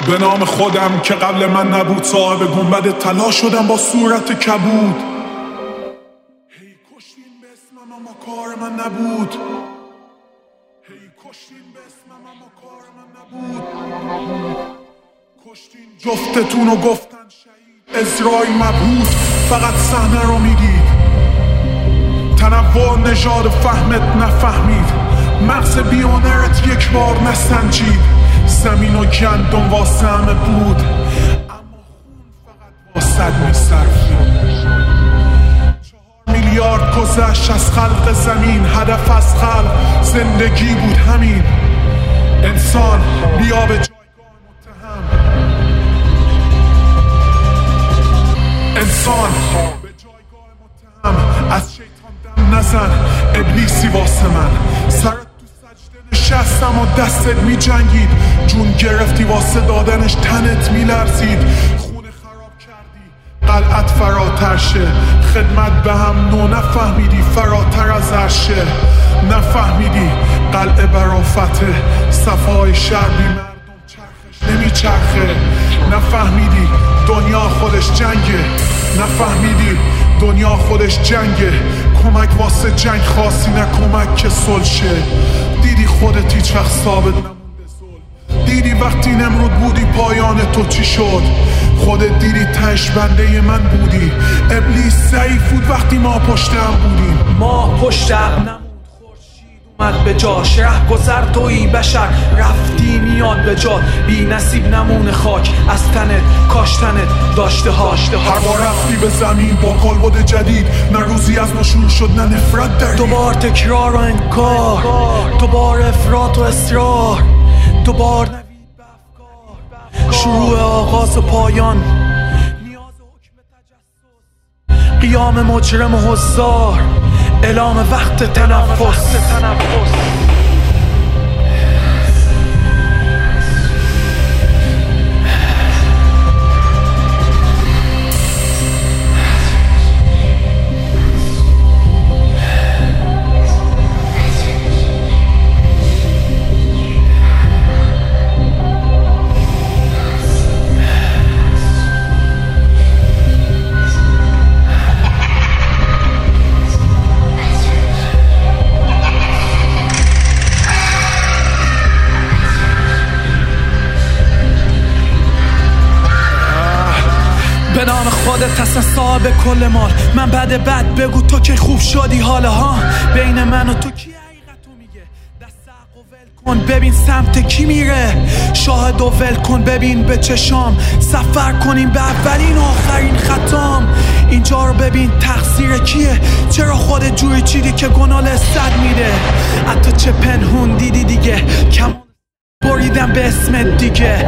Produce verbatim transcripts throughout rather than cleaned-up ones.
به نام خودم که قبل من نبود، صاحب گنبد طلا شدم با صورت کبود. هی کشتین به اسمم اما کار من نبود، هی کشتین به اسمم اما کار من نبود. کشتین جفتتون و گفتن شهید، اسرائیل مبهوت فقط صحنه رو میدید. تنوع نژاد فهمت نفهمید، مغز بیونرت یک بار نسنجید. زمین و گندم واسه همه بود، اما خون فقط واسد میصرفید. چهار میلیارد گذشت از خلق زمین، هدف از خلق زندگی بود همین. انسان بیا به جایگاه متهم، انسان به جایگاه متهم. از شیطان دم نزن ابلیسی واسه من. سرت تو سجده نشستم و دستت می جنگید، جون گرفتی واسه دادنش تنت می لرزید. خونه خراب کردی قلعت فراتر شه، خدمت به هم نو نفهمیدی فراتر از عرشه. نفهمیدی قلعه برافته، صفای شهر بی مردم چرخش نمی چرخه. نفهمیدی دنیا خودش جنگه، نفهمیدی دنیا خودش جنگه. کمک واسه جنگ خاصی نه کمک که صلح شه. دیدی خودت هیچ وقت ثابت نمونده صلح، دیدی وقتی نمرود بودی پایان تو چی شد. خودت دیدی تهش بنده من بودی، ابلیس ضعیف بود وقتی ما پشت هم بودیم. ما پشت هم نمود، خورشید اومد به جاش. ره گذر تویی بشر رفتی میاد به جات. بی نصیب نمونه خاک از تنت، کاشتنت داشته هاشته ها. هر بار رفتی به زمین با کالبد جدید، نه روزی از ما شروع شد نه نفرت داری. دوبار تکرار و انکار، دوبار افراط و اصرار، دوبار نوید به افکار. شروع آغاز و پایان، نیاز حکم تجسس، قیام مجرم و حضار، اعلام وقت تنفس. به نام خودت اصلا صاحب کل مال. من بد بد بگو تو که خوب شدی حالا ها. بین من و تو کی حقیقتو میگه؟ دست حق و ول کن ببین سمت کی میره. شاهد و ول کن ببین به چشام. سفر کنیم به اولین و آخرین خطام. اینجا رو ببین تقصیر کیه؟ چرا خودت جوری چیدی که گناه لذت میده؟ حتی چه پنهون دیدی دیگه، کم بریدم به اسمت دیگه.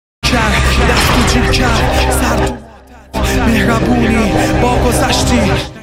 دست تو جیب کرد، سر تو مهربونی با گذشتی.